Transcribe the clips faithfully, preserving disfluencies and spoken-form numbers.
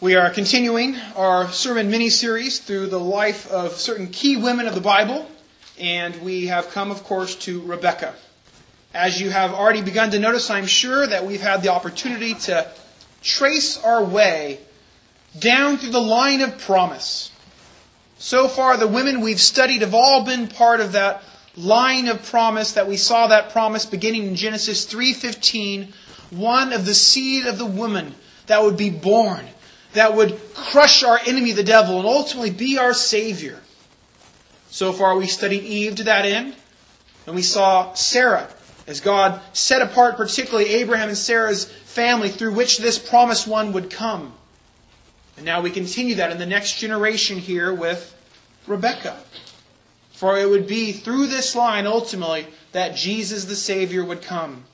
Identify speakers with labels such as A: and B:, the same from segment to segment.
A: We are continuing our sermon mini-series through the life of certain key women of the Bible, and we have come, of course, to Rebekah. As you have already begun to notice, I'm sure that we've had the opportunity to trace our way down through the line of promise. So far, the women we've studied have all been part of that line of promise that we saw that promise beginning in Genesis three fifteen, one of the seed of the woman that would be born, that would crush our enemy, the devil, and ultimately be our Savior. So far we studied Eve to that end, and we saw Sarah, as God set apart particularly Abraham and Sarah's family through which this promised one would come. And now we continue that in the next generation here with Rebekah. For it would be through this line ultimately that Jesus the Savior would come.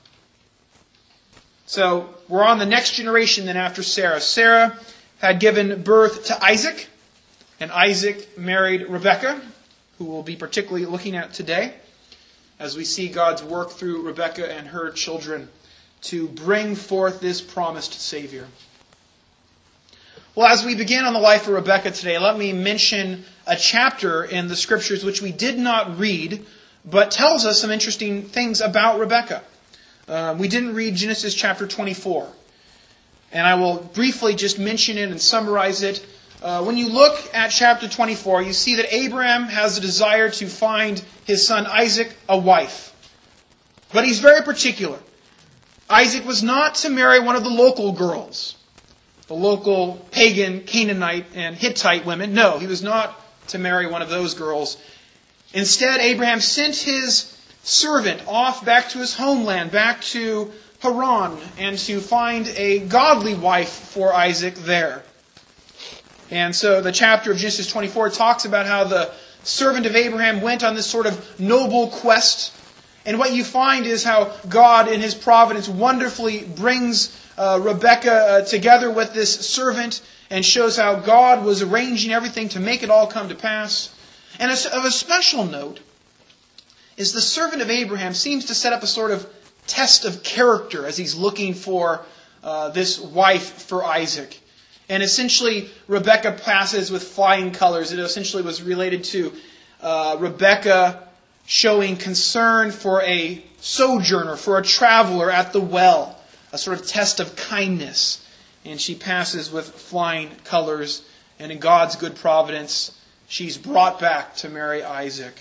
A: So we're on the next generation then after Sarah. Sarah had given birth to Isaac, and Isaac married Rebekah, who we'll be particularly looking at today, as we see God's work through Rebekah and her children to bring forth this promised Savior. Well, as we begin on the life of Rebekah today, let me mention a chapter in the Scriptures which we did not read, but tells us some interesting things about Rebekah. Uh, we didn't read Genesis chapter twenty-four. And I will briefly just mention it and summarize it. Uh, when you look at chapter twenty-four, you see that Abraham has a desire to find his son Isaac a wife. But he's very particular. Isaac was not to marry one of the local girls, the local pagan, Canaanite, and Hittite women. No, he was not to marry one of those girls. Instead, Abraham sent his servant off back to his homeland, back to Haran, and to find a godly wife for Isaac there. And so the chapter of Genesis twenty-four talks about how the servant of Abraham went on this sort of noble quest. And what you find is how God in His providence wonderfully brings uh, Rebekah uh, together with this servant and shows how God was arranging everything to make it all come to pass. And of a special note is the servant of Abraham seems to set up a sort of test of character as he's looking for uh, this wife for Isaac. And essentially, Rebekah passes with flying colors. It essentially was related to uh, Rebekah showing concern for a sojourner, for a traveler at the well, a sort of test of kindness. And she passes with flying colors, and in God's good providence, she's brought back to marry Isaac.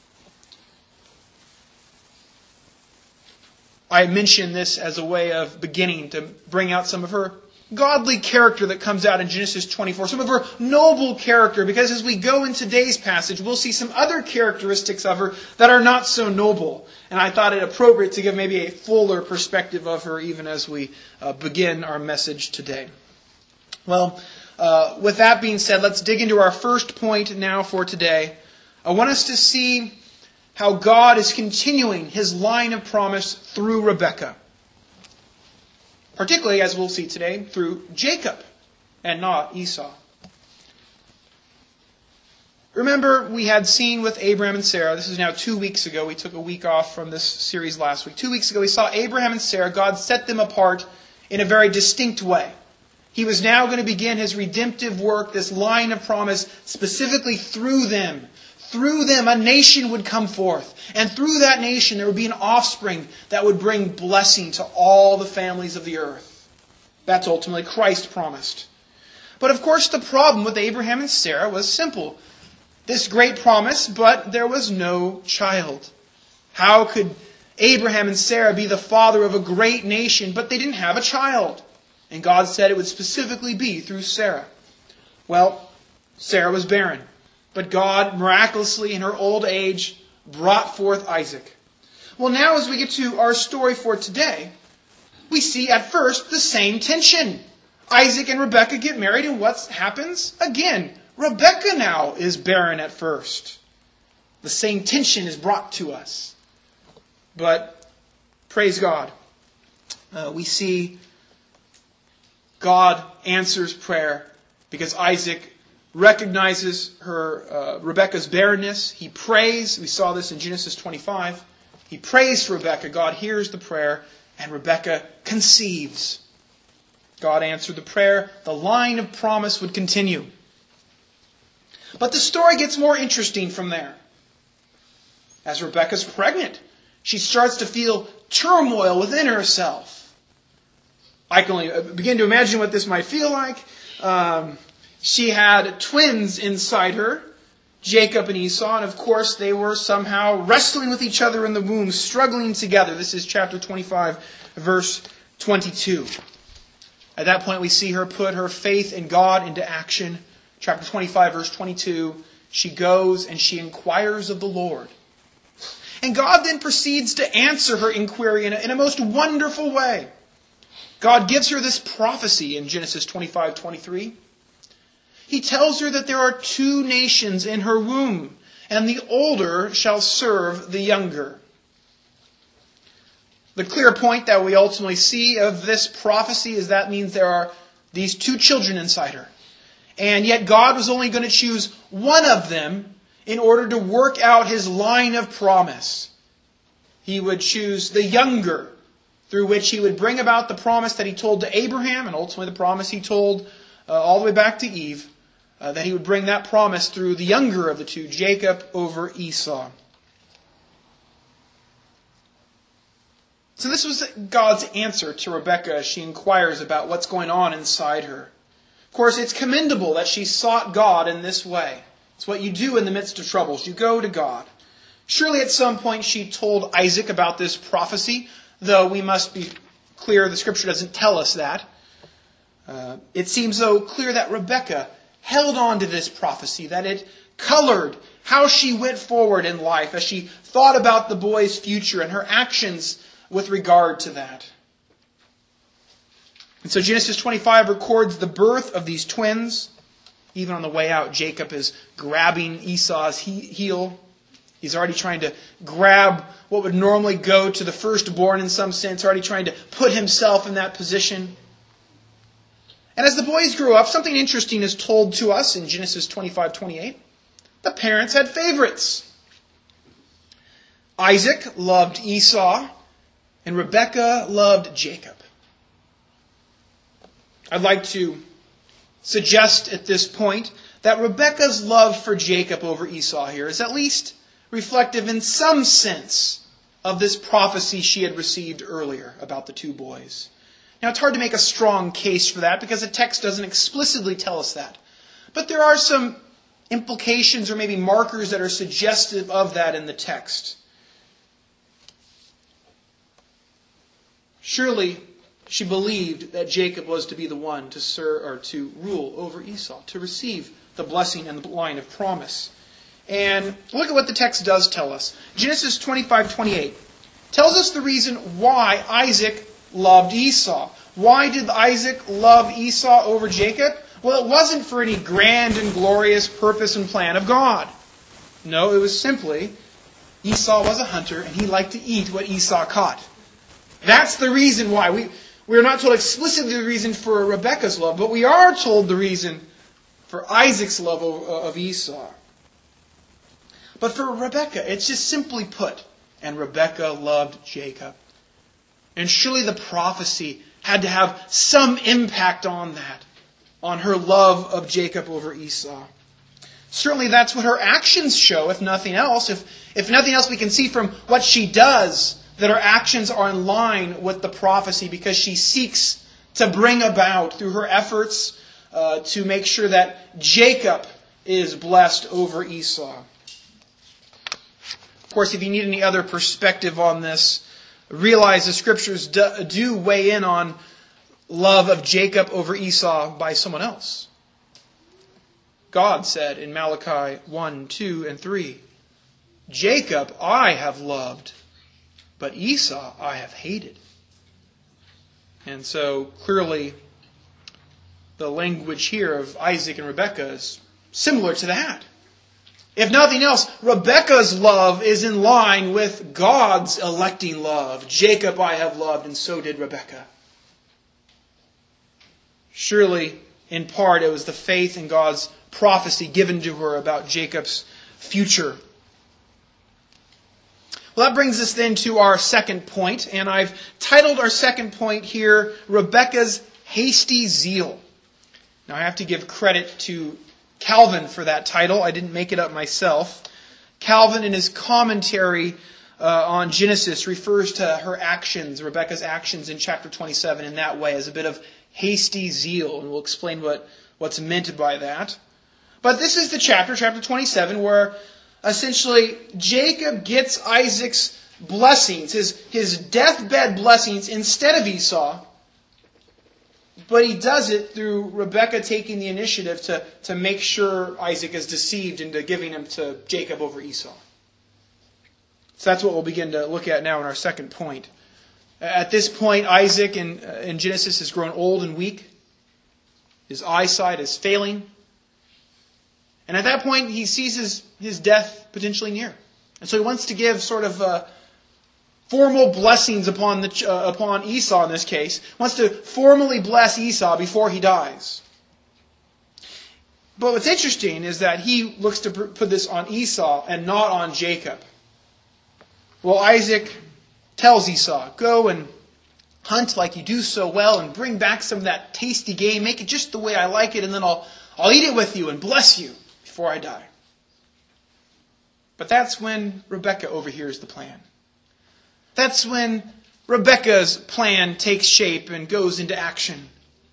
A: I mention this as a way of beginning to bring out some of her godly character that comes out in Genesis twenty-four, some of her noble character, because as we go in today's passage, we'll see some other characteristics of her that are not so noble. And I thought it appropriate to give maybe a fuller perspective of her even as we uh, begin our message today. Well, uh, with that being said, let's dig into our first point now for today. I want us to see how God is continuing His line of promise through Rebekah. Particularly, as we'll see today, through Jacob and not Esau. Remember, we had seen with Abraham and Sarah, this is now two weeks ago, we took a week off from this series last week. Two weeks ago, we saw Abraham and Sarah, God set them apart in a very distinct way. He was now going to begin His redemptive work, this line of promise, specifically through them. Through them, a nation would come forth. And through that nation, there would be an offspring that would bring blessing to all the families of the earth. That's ultimately Christ promised. But of course, the problem with Abraham and Sarah was simple. This great promise, but there was no child. How could Abraham and Sarah be the father of a great nation, but they didn't have a child? And God said it would specifically be through Sarah. Well, Sarah was barren. But God, miraculously in her old age, brought forth Isaac. Well, now as we get to our story for today, we see at first the same tension. Isaac and Rebekah get married, and what happens? Again, Rebekah now is barren at first. The same tension is brought to us. But, praise God, uh, we see God answers prayer because Isaac recognizes her uh, Rebekah's barrenness. He prays. We saw this in Genesis twenty-five. He prays for Rebekah. God hears the prayer, and Rebekah conceives. God answered the prayer. The line of promise would continue. But the story gets more interesting from there. As Rebekah's pregnant, she starts to feel turmoil within herself. I can only begin to imagine what this might feel like. Um, she had twins inside her, Jacob and Esau, and of course they were somehow wrestling with each other in the womb, struggling together. This is chapter twenty-five, verse twenty-two. At that point we see her put her faith in God into action. Chapter twenty-five, verse twenty-two, she goes and she inquires of the Lord. And God then proceeds to answer her inquiry in a, in a most wonderful way. God gives her this prophecy in Genesis twenty-five twenty-three. He tells her that there are two nations in her womb, and the older shall serve the younger. The clear point that we ultimately see of this prophecy is that means there are these two children inside her. And yet God was only going to choose one of them in order to work out his line of promise. He would choose the younger, through which he would bring about the promise that he told to Abraham, and ultimately the promise he told uh, all the way back to Eve, uh, that he would bring that promise through the younger of the two, Jacob over Esau. So this was God's answer to Rebekah as she inquires about what's going on inside her. Of course, it's commendable that she sought God in this way. It's what you do in the midst of troubles. You go to God. Surely at some point she told Isaac about this prophecy, though we must be clear the Scripture doesn't tell us that. Uh, it seems, though, clear that Rebekah held on to this prophecy, that it colored how she went forward in life as she thought about the boy's future and her actions with regard to that. And so Genesis twenty-five records the birth of these twins. Even on the way out, Jacob is grabbing Esau's heel. He's already trying to grab what would normally go to the firstborn in some sense, already trying to put himself in that position. And as the boys grew up, something interesting is told to us in Genesis twenty-five twenty-eight. The parents had favorites. Isaac loved Esau, and Rebekah loved Jacob. I'd like to suggest at this point that Rebekah's love for Jacob over Esau here is at least reflective in some sense of this prophecy she had received earlier about the two boys. Now, it's hard to make a strong case for that because the text doesn't explicitly tell us that. But there are some implications or maybe markers that are suggestive of that in the text. Surely she believed that Jacob was to be the one to serve or to rule over Esau, to receive the blessing and the line of promise. And look at what the text does tell us. Genesis twenty-five twenty-eight tells us the reason why Isaac loved Esau. Why did Isaac love Esau over Jacob? Well, it wasn't for any grand and glorious purpose and plan of God. No, it was simply Esau was a hunter and he liked to eat what Esau caught. That's the reason why. We, we're not told explicitly the reason for Rebekah's love, but we are told the reason for Isaac's love of, of Esau. But for Rebekah, it's just simply put, and Rebekah loved Jacob. And surely the prophecy had to have some impact on that, on her love of Jacob over Esau. Certainly that's what her actions show, if nothing else. If, if nothing else, we can see from what she does that her actions are in line with the prophecy because she seeks to bring about, through her efforts, uh, to make sure that Jacob is blessed over Esau. Of course, if you need any other perspective on this, realize the Scriptures do, do weigh in on love of Jacob over Esau by someone else. God said in Malachi one, two, and three, Jacob I have loved, but Esau I have hated. And so clearly the language here of Isaac and Rebekah is similar to that. If nothing else, Rebekah's love is in line with God's electing love. Jacob I have loved, and so did Rebekah. Surely, in part, it was the faith in God's prophecy given to her about Jacob's future. Well, that brings us then to our second point, and I've titled our second point here, Rebekah's hasty zeal. Now I have to give credit to Calvin for that title. I didn't make it up myself. Calvin, in his commentary uh, on Genesis, refers to her actions, Rebekah's actions in chapter twenty-seven in that way, as a bit of hasty zeal. And we'll explain what, what's meant by that. But this is the chapter, chapter twenty-seven, where essentially Jacob gets Isaac's blessings, his, his deathbed blessings, instead of Esau. But he does it through Rebekah taking the initiative to, to make sure Isaac is deceived into giving him to Jacob over Esau. So that's what we'll begin to look at now in our second point. At this point, Isaac in, in Genesis has grown old and weak. His eyesight is failing. And at that point, he sees his, his death potentially near. And so he wants to give sort of uh, formal blessings upon the uh, upon Esau in this case. Wants to formally bless Esau before he dies. But what's interesting is that he looks to put this on Esau and not on Jacob. Well, Isaac tells Esau, go and hunt like you do so well and bring back some of that tasty game. Make it just the way I like it, and then I'll, I'll eat it with you and bless you before I die. But that's when Rebekah overhears the plan. That's when Rebekah's plan takes shape and goes into action.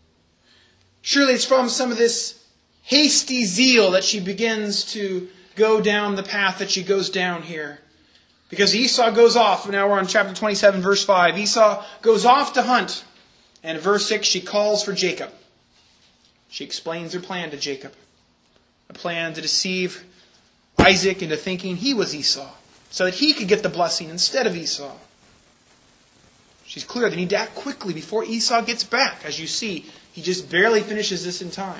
A: Surely it's from some of this hasty zeal that she begins to go down the path that she goes down here. Because Esau goes off. Now we're on chapter twenty-seven, verse five. Esau goes off to hunt. And in verse six, she calls for Jacob. She explains her plan to Jacob. A plan to deceive Isaac into thinking he was Esau, so that he could get the blessing instead of Esau. She's clear they need to act quickly before Esau gets back. As you see, he just barely finishes this in time.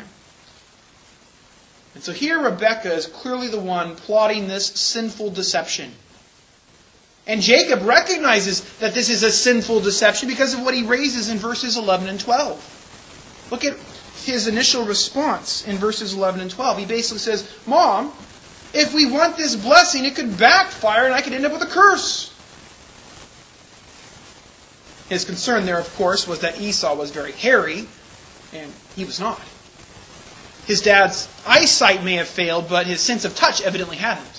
A: And so here Rebekah is clearly the one plotting this sinful deception. And Jacob recognizes that this is a sinful deception because of what he raises in verses eleven and twelve. Look at his initial response in verses eleven and twelve. He basically says, Mom, if we want this blessing, it could backfire and I could end up with a curse. His concern there, of course, was that Esau was very hairy, and he was not. His dad's eyesight may have failed, but his sense of touch evidently hadn't.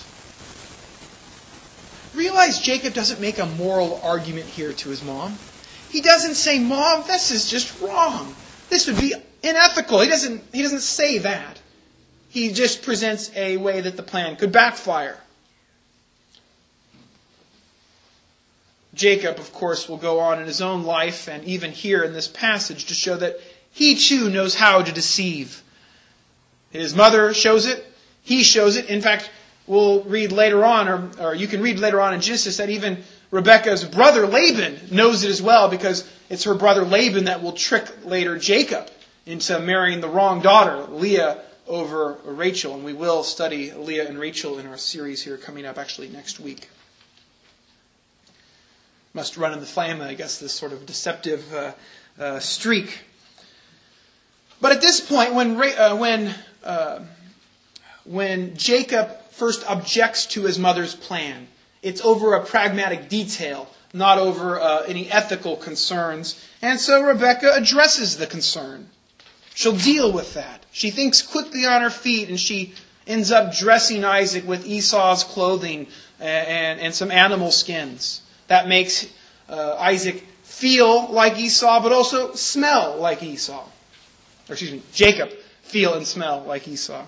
A: Realize Jacob doesn't make a moral argument here to his mom. He doesn't say, Mom, this is just wrong. This would be unethical. He doesn't, he doesn't say that. He just presents a way that the plan could backfire. Jacob, of course, will go on in his own life and even here in this passage to show that he too knows how to deceive. His mother shows it. He shows it. In fact, we'll read later on, or, or you can read later on in Genesis, that even Rebekah's brother Laban knows it as well, because it's her brother Laban that will trick later Jacob into marrying the wrong daughter, Leah, over Rachel. And we will study Leah and Rachel in our series here coming up actually next week. Must run in the family, I guess, this sort of deceptive uh, uh, streak. But at this point, when uh, when uh, when Jacob first objects to his mother's plan, it's over a pragmatic detail, not over uh, any ethical concerns. And so Rebekah addresses the concern. She'll deal with that. She thinks quickly on her feet, and she ends up dressing Isaac with Esau's clothing and, and, and some animal skins. That makes uh, Isaac feel like Esau, but also smell like Esau. Or excuse me, Jacob feel and smell like Esau.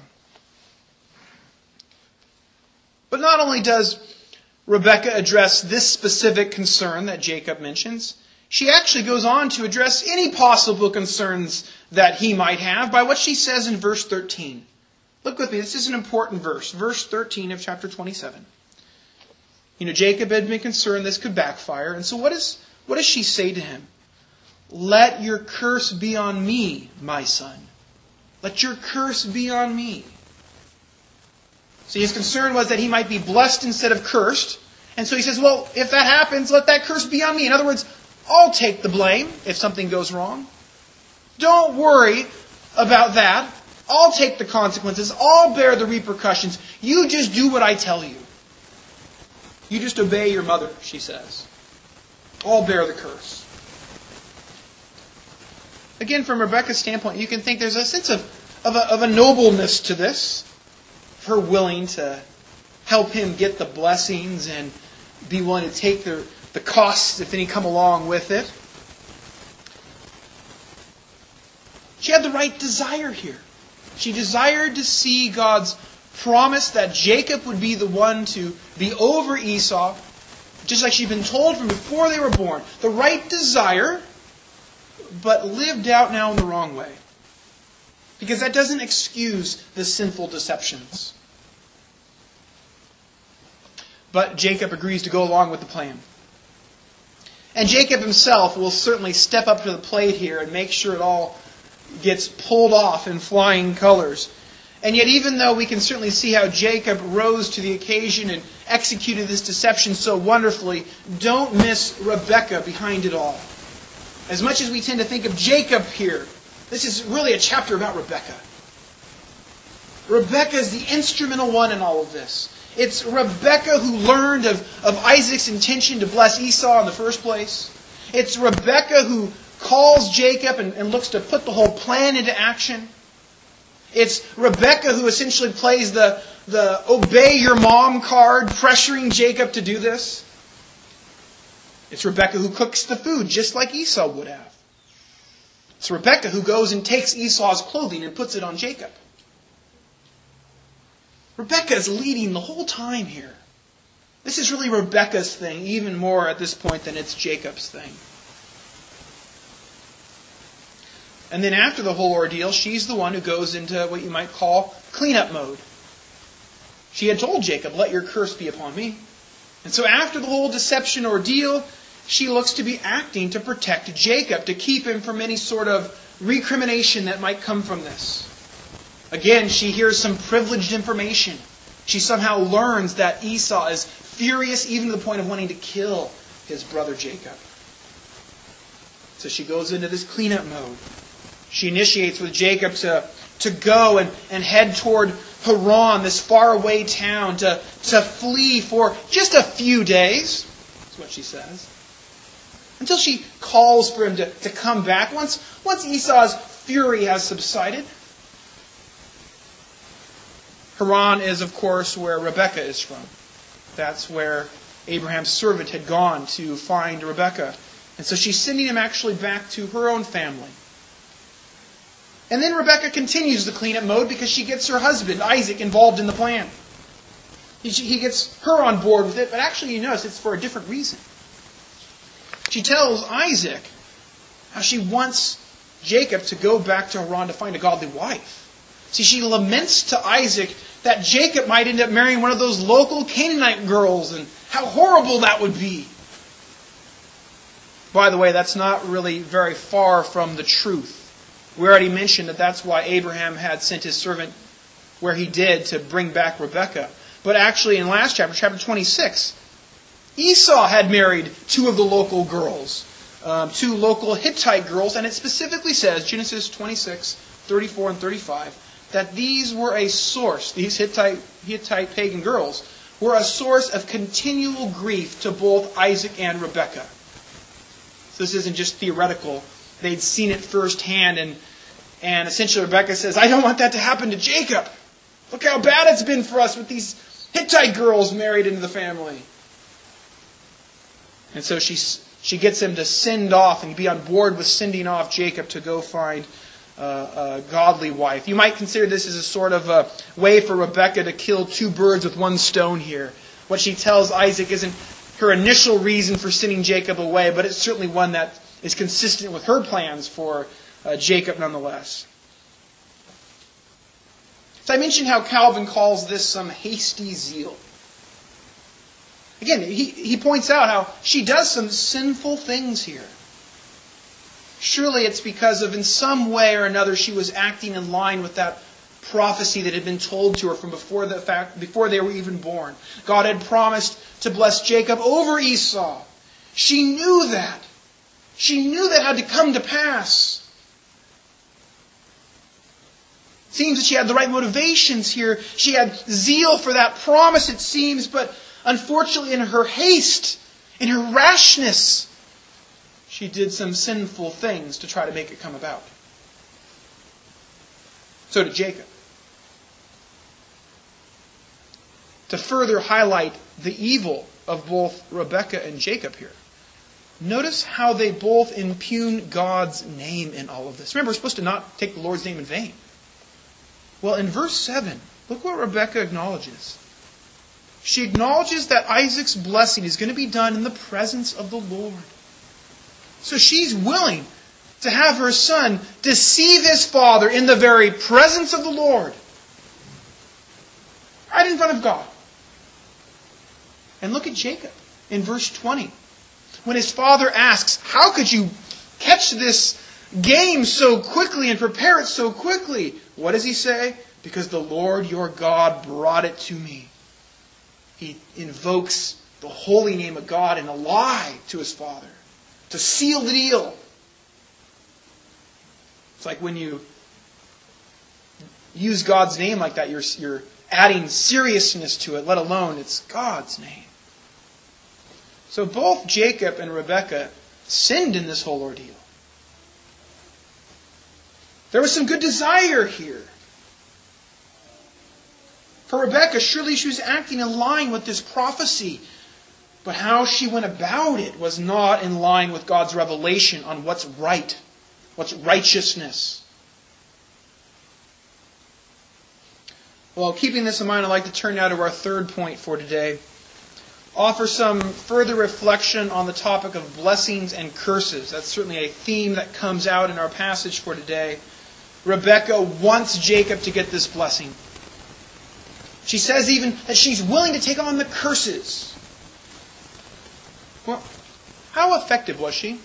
A: But not only does Rebekah address this specific concern that Jacob mentions, she actually goes on to address any possible concerns that he might have by what she says in verse thirteen. Look with me, this is an important verse. Verse thirteen of chapter twenty-seven. You know, Jacob had been concerned this could backfire. And so what, is, what does she say to him? Let your curse be on me, my son. Let your curse be on me. See, his concern was that he might be blessed instead of cursed. And so he says, well, if that happens, let that curse be on me. In other words, I'll take the blame if something goes wrong. Don't worry about that. I'll take the consequences. I'll bear the repercussions. You just do what I tell you. You just obey your mother, she says. I'll bear the curse. Again, from Rebekah's standpoint, you can think there's a sense of, of, a, of a nobleness to this. Her willing to help him get the blessings and be willing to take the, the costs if any come along with it. She had the right desire here. She desired to see God's promise that Jacob would be the one to be over Esau, just like she'd been told from before they were born. The right desire, but lived out now in the wrong way. Because that doesn't excuse the sinful deceptions. But Jacob agrees to go along with the plan. And Jacob himself will certainly step up to the plate here and make sure it all gets pulled off in flying colors. And yet, even though we can certainly see how Jacob rose to the occasion and executed this deception so wonderfully, don't miss Rebekah behind it all. As much as we tend to think of Jacob here, this is really a chapter about Rebekah. Rebekah is the instrumental one in all of this. It's Rebekah who learned of, of Isaac's intention to bless Esau in the first place. It's Rebekah who calls Jacob and, and looks to put the whole plan into action. It's Rebekah who essentially plays the, the obey your mom card, pressuring Jacob to do this. It's Rebekah who cooks the food, just like Esau would have. It's Rebekah who goes and takes Esau's clothing and puts it on Jacob. Rebekah is leading the whole time here. This is really Rebekah's thing, even more at this point than it's Jacob's thing. And then after the whole ordeal, she's the one who goes into what you might call cleanup mode. She had told Jacob, let your curse be upon me. And so after the whole deception ordeal, she looks to be acting to protect Jacob, to keep him from any sort of recrimination that might come from this. Again, she hears some privileged information. She somehow learns that Esau is furious even to the point of wanting to kill his brother Jacob. So she goes into this cleanup mode. She initiates with Jacob to, to go and, and head toward Haran, this faraway town, to, to flee for just a few days. That's what she says. Until she calls for him to, to come back once, once Esau's fury has subsided. Haran is, of course, where Rebekah is from. That's where Abraham's servant had gone to find Rebekah. And so she's sending him actually back to her own family. And then Rebekah continues the cleanup mode because she gets her husband, Isaac, involved in the plan. He, he gets her on board with it, but actually you notice it's for a different reason. She tells Isaac how she wants Jacob to go back to Haran to find a godly wife. See, she laments to Isaac that Jacob might end up marrying one of those local Canaanite girls, and how horrible that would be. By the way, that's not really very far from the truth. We already mentioned that that's why Abraham had sent his servant where he did to bring back Rebekah. But actually in last chapter, chapter twenty-six, Esau had married two of the local girls, um, two local Hittite girls, and it specifically says, Genesis twenty-six, thirty-four and thirty-five, that these were a source, these Hittite, Hittite pagan girls, were a source of continual grief to both Isaac and Rebekah. So this isn't just theoretical. They'd seen it firsthand, and, and essentially Rebekah says, I don't want that to happen to Jacob. Look how bad it's been for us with these Hittite girls married into the family. And so she, she gets him to send off and be on board with sending off Jacob to go find uh, a godly wife. You might consider this as a sort of a way for Rebekah to kill two birds with one stone here. What she tells Isaac isn't her initial reason for sending Jacob away, but it's certainly one that is consistent with her plans for uh, Jacob nonetheless. So I mentioned how Calvin calls this some hasty zeal. Again, he, he points out how she does some sinful things here. Surely it's because of in some way or another she was acting in line with that prophecy that had been told to her from before the fact before they were even born. God had promised to bless Jacob over Esau. She knew that. She knew that had to come to pass. It seems that she had the right motivations here. She had zeal for that promise, it seems, but unfortunately in her haste, in her rashness, She did some sinful things to try to make it come about. So did Jacob. To further highlight the evil of both Rebekah and Jacob here, notice how they both impugn God's name in all of this. Remember, we're supposed to not take the Lord's name in vain. Well, in verse seven, look what Rebekah acknowledges. She acknowledges that Isaac's blessing is going to be done in the presence of the Lord. So she's willing to have her son deceive his father in the very presence of the Lord. Right in front of God. And look at Jacob in verse twenty. When his father asks, how could you catch this game so quickly and prepare it so quickly? What does he say? Because the Lord your God brought it to me. He invokes the holy name of God in a lie to his father to seal the deal. It's like when you use God's name like that, you're, you're adding seriousness to it, let alone it's God's name. So both Jacob and Rebekah sinned in this whole ordeal. There was some good desire here. For Rebekah, surely she was acting in line with this prophecy. But how she went about it was not in line with God's revelation on what's right, what's righteousness. Well, keeping this in mind, I'd like to turn now to our third point for today. Offer some further reflection on the topic of blessings and curses. That's certainly a theme that comes out in our passage for today. Rebekah wants Jacob to get this blessing. She says even that she's willing to take on the curses. Well, how effective was she?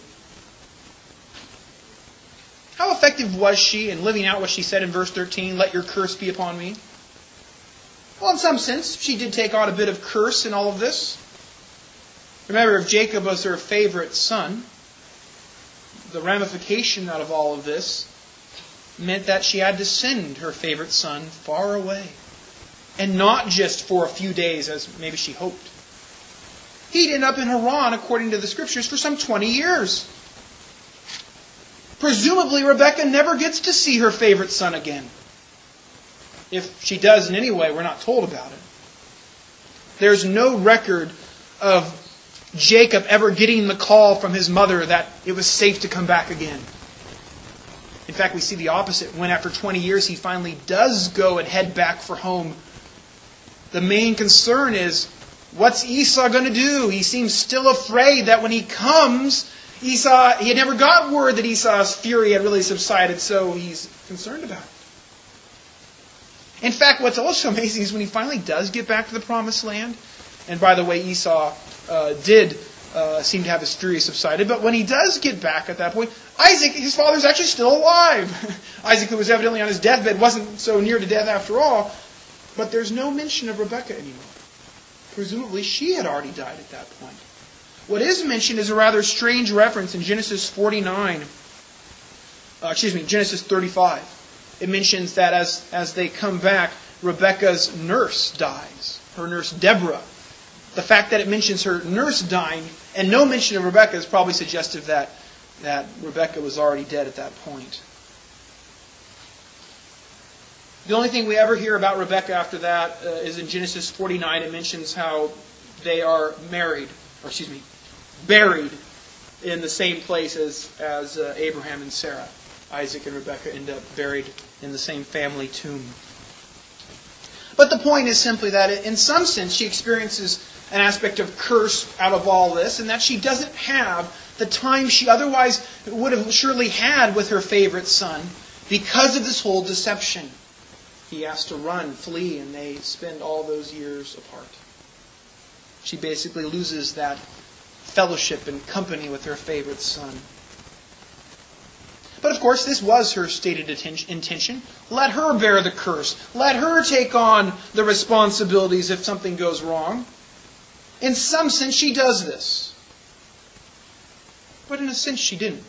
A: How effective was she in living out what she said in verse thirteen, let your curse be upon me? Well, in some sense, she did take on a bit of curse in all of this. Remember, if Jacob was her favorite son, the ramification out of all of this meant that she had to send her favorite son far away. And not just for a few days, as maybe she hoped. He'd end up in Haran, according to the Scriptures, for some twenty years. Presumably, Rebekah never gets to see her favorite son again. If she does in any way, we're not told about it. There's no record of Jacob ever getting the call from his mother that it was safe to come back again. In fact, we see the opposite. When after twenty years he finally does go and head back for home, the main concern is, what's Esau going to do? He seems still afraid that when he comes, Esau, he had never got word that Esau's fury had really subsided, so he's concerned about it. In fact, what's also amazing is when he finally does get back to the Promised Land, and by the way, Esau uh, did uh, seem to have his fury subsided, but when he does get back at that point, Isaac, his father's actually still alive. Isaac, who was evidently on his deathbed, wasn't so near to death after all, but there's no mention of Rebekah anymore. Presumably, she had already died at that point. What is mentioned is a rather strange reference in Genesis forty-nine, uh, excuse me, Genesis thirty-five. It mentions that as, as they come back, Rebekah's nurse dies, her nurse Deborah. The fact that it mentions her nurse dying and no mention of Rebekah is probably suggestive that, that Rebekah was already dead at that point. The only thing we ever hear about Rebekah after that uh, is in Genesis forty-nine. It mentions how they are married, or excuse me, buried in the same place as, as uh, Abraham and Sarah. Isaac and Rebekah end up buried in the same family tomb. But the point is simply that in some sense she experiences an aspect of curse out of all this, and that she doesn't have the time she otherwise would have surely had with her favorite son because of this whole deception. He has to run, flee, and they spend all those years apart. She basically loses that fellowship and company with her favorite son. But of course, this was her stated intention. Let her bear the curse. Let her take on the responsibilities if something goes wrong. In some sense, she does this. But in a sense, she didn't.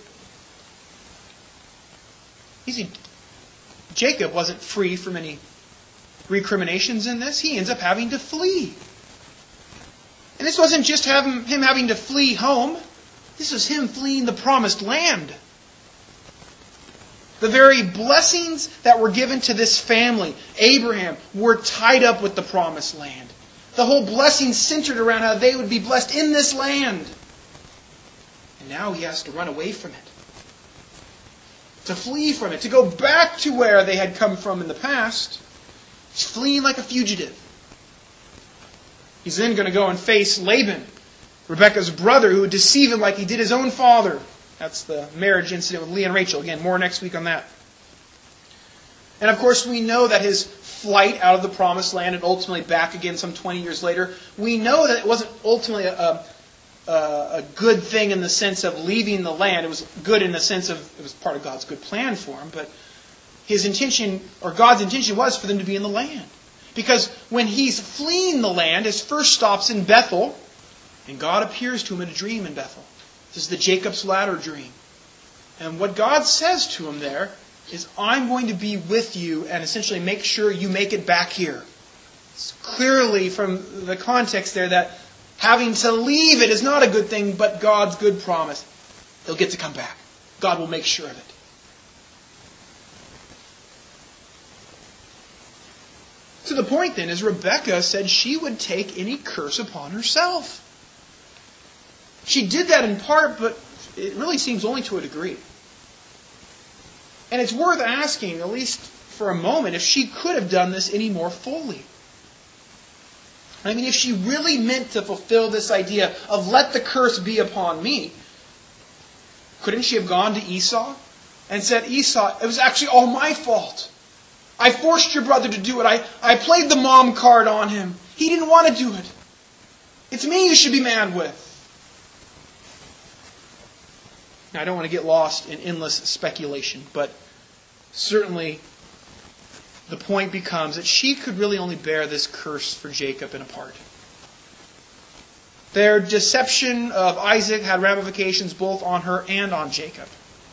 A: You see, Jacob wasn't free from any recriminations in this. He ends up having to flee. And this wasn't just having, him having to flee home. This is him fleeing the promised land. The very blessings that were given to this family, Abraham, were tied up with the promised land. The whole blessing centered around how they would be blessed in this land. And now he has to run away from it. To flee from it. To go back to where they had come from in the past. He's fleeing like a fugitive. He's then going to go and face Laban, Rebekah's brother, who would deceive him like he did his own father. That's the marriage incident with Leah and Rachel. Again, more next week on that. And of course, we know that his flight out of the promised land and ultimately back again some twenty years later, we know that it wasn't ultimately a, a, a good thing in the sense of leaving the land. It was good in the sense of it was part of God's good plan for him. But his intention, or God's intention, was for them to be in the land. Because when he's fleeing the land, his first stop's in Bethel, and God appears to him in a dream in Bethel. This is the Jacob's ladder dream. And what God says to him there is, I'm going to be with you and essentially make sure you make it back here. It's clearly from the context there that having to leave it is not a good thing, but God's good promise. They'll get to come back. God will make sure of it. So the point then is Rebekah said she would take any curse upon herself. She did that in part, but it really seems only to a degree. And it's worth asking, at least for a moment, if she could have done this any more fully. I mean, if she really meant to fulfill this idea of let the curse be upon me, couldn't she have gone to Esau and said, Esau, it was actually all my fault. I forced your brother to do it. I, I played the mom card on him. He didn't want to do it. It's me you should be mad with. Now, I don't want to get lost in endless speculation, but certainly the point becomes that she could really only bear this curse for Jacob in a part. Their deception of Isaac had ramifications both on her and on Jacob.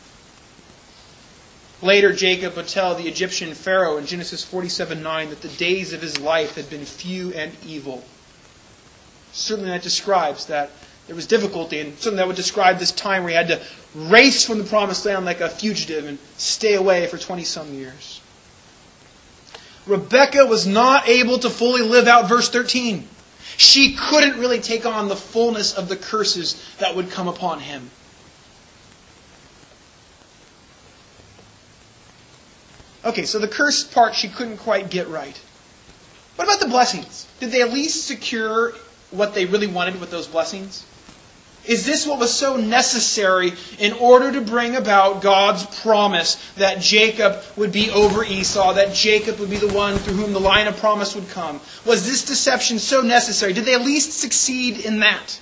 A: Later, Jacob would tell the Egyptian Pharaoh in Genesis forty-seven nine that the days of his life had been few and evil. Certainly that describes that there was difficulty, and something that would describe this time where he had to race from the promised land like a fugitive and stay away for twenty-some years. Rebekah was not able to fully live out verse thirteen. She couldn't really take on the fullness of the curses that would come upon him. Okay, so the curse part she couldn't quite get right. What about the blessings? Did they at least secure what they really wanted with those blessings? Is this what was so necessary in order to bring about God's promise that Jacob would be over Esau, that Jacob would be the one through whom the line of promise would come? Was this deception so necessary? Did they at least succeed in that?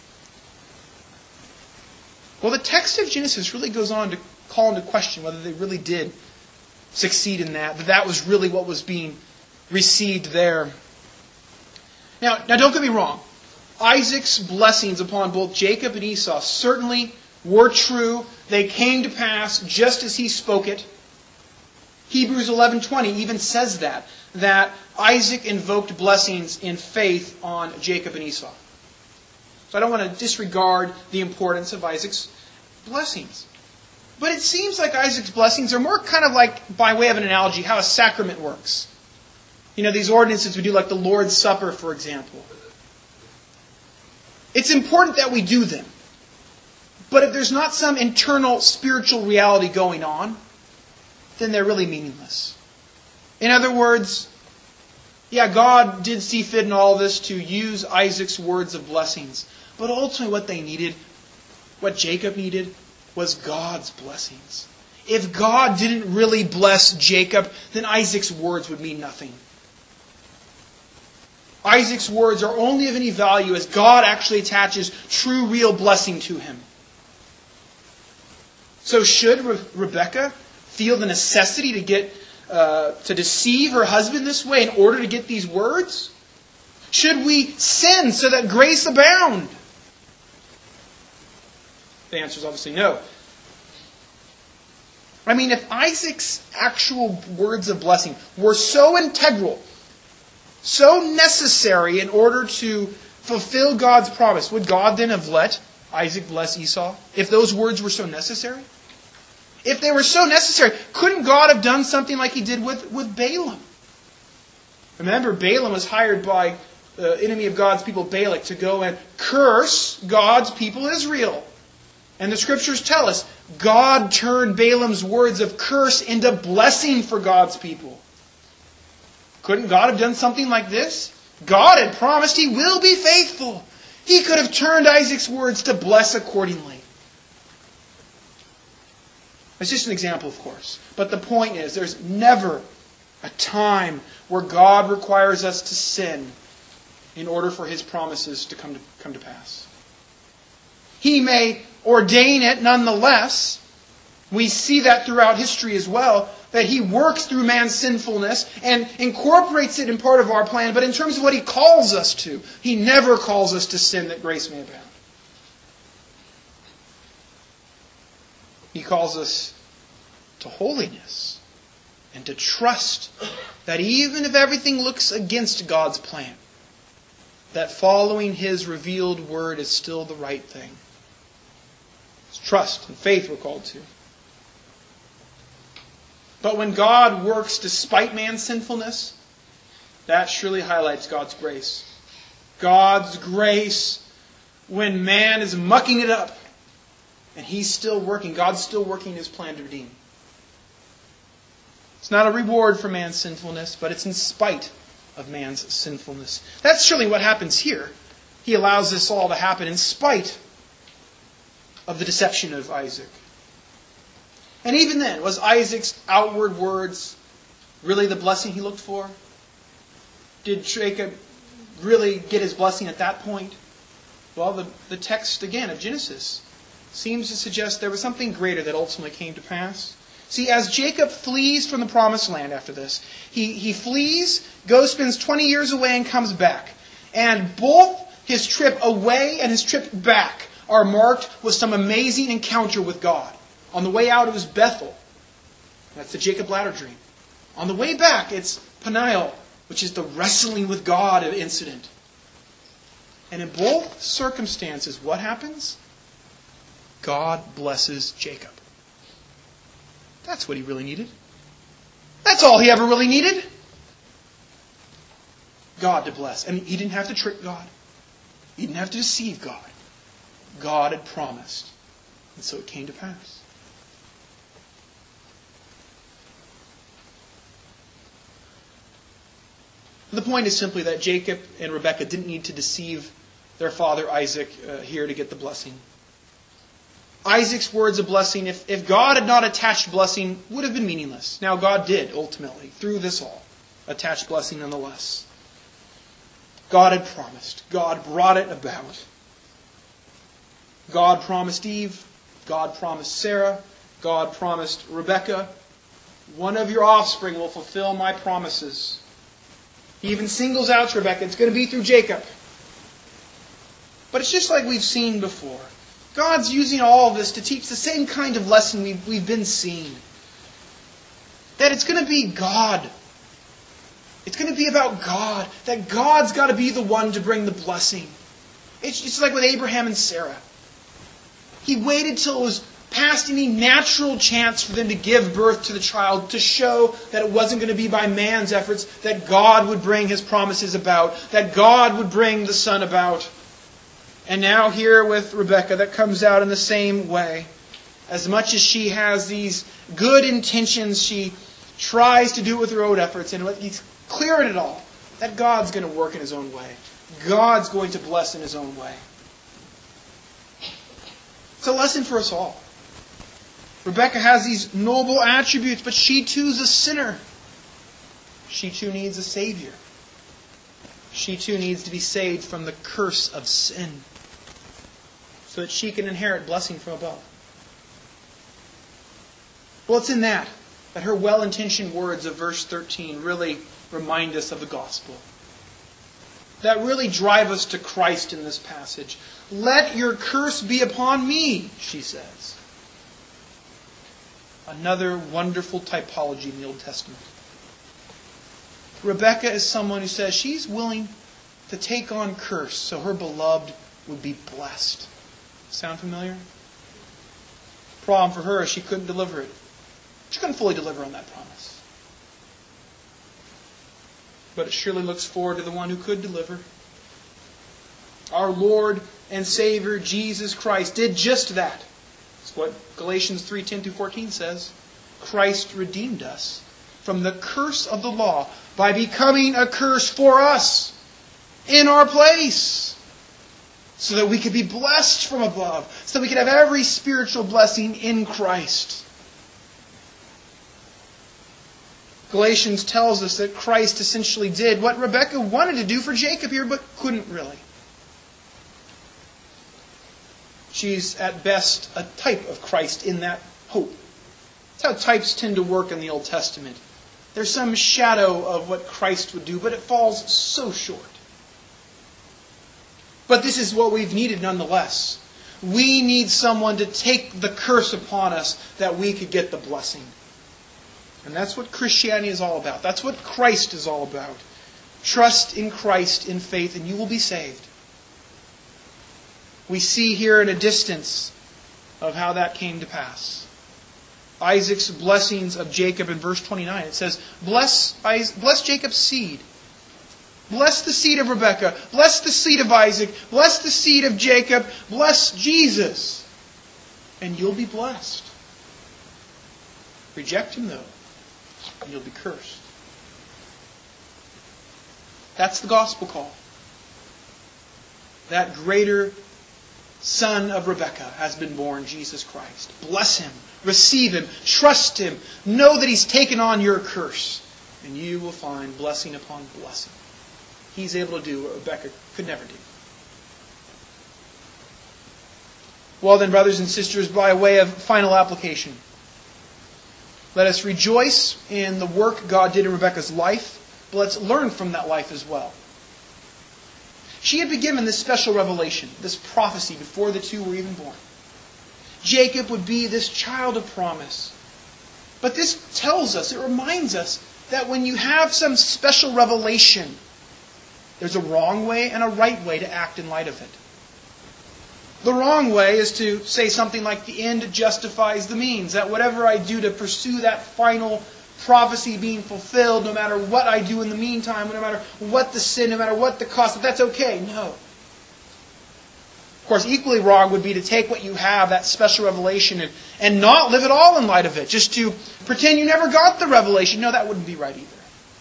A: Well, the text of Genesis really goes on to call into question whether they really did succeed in that, that that was really what was being received there. Now, now don't get me wrong. Isaac's blessings upon both Jacob and Esau certainly were true. They came to pass just as he spoke it. Hebrews eleven twenty even says that, that Isaac invoked blessings in faith on Jacob and Esau. So I don't want to disregard the importance of Isaac's blessings. But it seems like Isaac's blessings are more kind of like, by way of an analogy, how a sacrament works. You know, these ordinances we do, like the Lord's Supper, for example. It's important that we do them. But if there's not some internal spiritual reality going on, then they're really meaningless. In other words, yeah, God did see fit in all this to use Isaac's words of blessings. But ultimately what they needed, what Jacob needed, was God's blessings. If God didn't really bless Jacob, then Isaac's words would mean nothing. Isaac's words are only of any value as God actually attaches true, real blessing to him. So should Re- Rebekah feel the necessity to get uh, to deceive her husband this way in order to get these words? Should we sin so that grace abound? The answer is obviously no. I mean, if Isaac's actual words of blessing were so integral, so necessary in order to fulfill God's promise, would God then have let Isaac bless Esau? If those words were so necessary? If they were so necessary, couldn't God have done something like he did with, with Balaam? Remember, Balaam was hired by the enemy of God's people, Balak, to go and curse God's people, Israel. And the Scriptures tell us, God turned Balaam's words of curse into blessing for God's people. Couldn't God have done something like this? God had promised he will be faithful. He could have turned Isaac's words to bless accordingly. It's just an example, of course. But the point is, there's never a time where God requires us to sin in order for his promises to come to, come to pass. He may ordain it nonetheless. We see that throughout history as well, that he works through man's sinfulness and incorporates it in part of our plan. But in terms of what he calls us to, he never calls us to sin that grace may abound. He calls us to holiness and to trust that even if everything looks against God's plan, that following his revealed word is still the right thing. It's trust and faith we're called to. But when God works despite man's sinfulness, that surely highlights God's grace. God's grace when man is mucking it up and he's still working. God's still working his plan to redeem. It's not a reward for man's sinfulness, but it's in spite of man's sinfulness. That's surely what happens here. He allows this all to happen in spite of the deception of Isaac. And even then, was Isaac's outward words really the blessing he looked for? Did Jacob really get his blessing at that point? Well, the, the text, again, of Genesis seems to suggest there was something greater that ultimately came to pass. See, as Jacob flees from the promised land after this, he, he flees, goes, spends twenty years away, and comes back. And both his trip away and his trip back are marked with some amazing encounter with God. On the way out, it was Bethel. That's the Jacob ladder dream. On the way back, it's Peniel, which is the wrestling with God incident. And in both circumstances, what happens? God blesses Jacob. That's what he really needed. That's all he ever really needed. God to bless. And he didn't have to trick God. He didn't have to deceive God. God had promised. And so it came to pass. The point is simply that Jacob and Rebekah didn't need to deceive their father Isaac uh, here to get the blessing. Isaac's words of blessing, if, if God had not attached blessing, would have been meaningless. Now God did, ultimately, through this all, attach blessing nonetheless. God had promised. God brought it about. God promised Eve. God promised Sarah. God promised Rebekah. One of your offspring will fulfill my promises. He even singles out Rebekah. It's going to be through Jacob. But it's just like we've seen before. God's using all of this to teach the same kind of lesson we've, we've been seeing. That it's going to be God. It's going to be about God. That God's got to be the one to bring the blessing. It's just like with Abraham and Sarah. He waited till it was past any natural chance for them to give birth to the child to show that it wasn't going to be by man's efforts, that God would bring his promises about, that God would bring the son about. And now here with Rebekah, that comes out in the same way. As much as she has these good intentions, she tries to do it with her own efforts. And he's clear in it all that God's going to work in his own way. God's going to bless in his own way. It's a lesson for us all. Rebekah has these noble attributes, but she too is a sinner. She too needs a Savior. She too needs to be saved from the curse of sin, so that she can inherit blessing from above. Well, it's in that that her well-intentioned words of verse thirteen really remind us of the gospel. That really drive us to Christ in this passage. Let your curse be upon me, she says. Another wonderful typology in the Old Testament. Rebekah is someone who says she's willing to take on curse so her beloved would be blessed. Sound familiar? Problem for her is she couldn't deliver it. She couldn't fully deliver on that promise. But it surely looks forward to the one who could deliver. Our Lord and Savior, Jesus Christ, did just that. That's what Galatians three ten through fourteen says. Christ redeemed us from the curse of the law by becoming a curse for us in our place, so that we could be blessed from above, so that we could have every spiritual blessing in Christ. Galatians tells us that Christ essentially did what Rebekah wanted to do for Jacob here, but couldn't really. She's at best a type of Christ in that hope. That's how types tend to work in the Old Testament. There's some shadow of what Christ would do, but it falls so short. But this is what we've needed nonetheless. We need someone to take the curse upon us that we could get the blessing. And that's what Christianity is all about. That's what Christ is all about. Trust in Christ in faith and you will be saved. We see here in a distance of how that came to pass. Isaac's blessings of Jacob in verse twenty-nine. It says, Bless, bless Jacob's seed. Bless the seed of Rebekah. Bless the seed of Isaac. Bless the seed of Jacob. Bless Jesus. And you'll be blessed. Reject him though, and you'll be cursed. That's the gospel call. That greater son of Rebekah has been born, Jesus Christ. Bless him. Receive him. Trust him. Know that he's taken on your curse. And you will find blessing upon blessing. He's able to do what Rebekah could never do. Well then, brothers and sisters, by way of final application, let us rejoice in the work God did in Rebekah's life, but let's learn from that life as well. She had been given this special revelation, this prophecy, before the two were even born. Jacob would be this child of promise. But this tells us, it reminds us, that when you have some special revelation, there's a wrong way and a right way to act in light of it. The wrong way is to say something like the end justifies the means. That whatever I do to pursue that final prophecy being fulfilled, no matter what I do in the meantime, no matter what the sin, no matter what the cost, that that's okay. No. Of course, equally wrong would be to take what you have, that special revelation, and, and not live at all in light of it. Just to pretend you never got the revelation. No, that wouldn't be right either.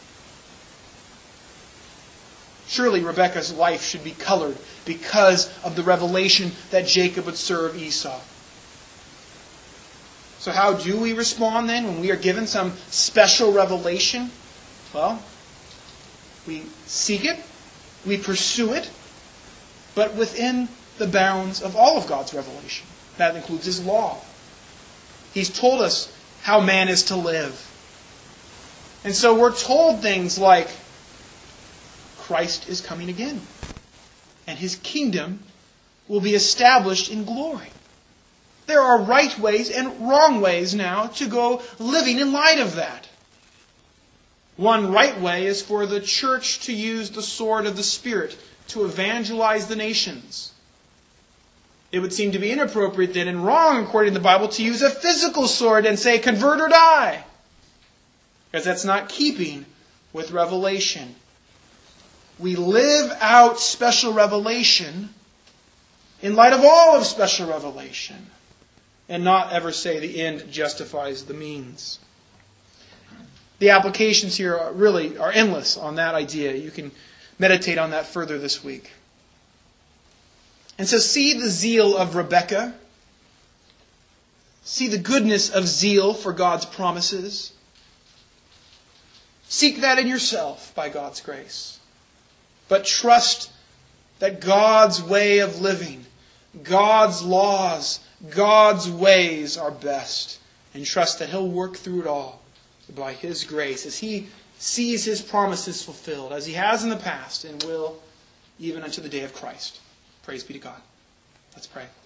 A: Surely Rebekah's life should be colored because of the revelation that Jacob would serve Esau. So how do we respond then when we are given some special revelation? Well, we seek it, we pursue it, but within the bounds of all of God's revelation. That includes His law. He's told us how man is to live. And so we're told things like, Christ is coming again. And His kingdom will be established in glory. There are right ways and wrong ways now to go living in light of that. One right way is for the church to use the sword of the Spirit to evangelize the nations. It would seem to be inappropriate then and wrong, according to the Bible, to use a physical sword and say, convert or die. Because that's not keeping with revelation. We live out special revelation in light of all of special revelation. And not ever say the end justifies the means. The applications here are really are endless on that idea. You can meditate on that further this week. And so see the zeal of Rebekah. See the goodness of zeal for God's promises. Seek that in yourself by God's grace. But trust that God's way of living, God's laws, God's ways are best. And trust that He'll work through it all by His grace as He sees His promises fulfilled, as He has in the past and will even unto the day of Christ. Praise be to God. Let's pray.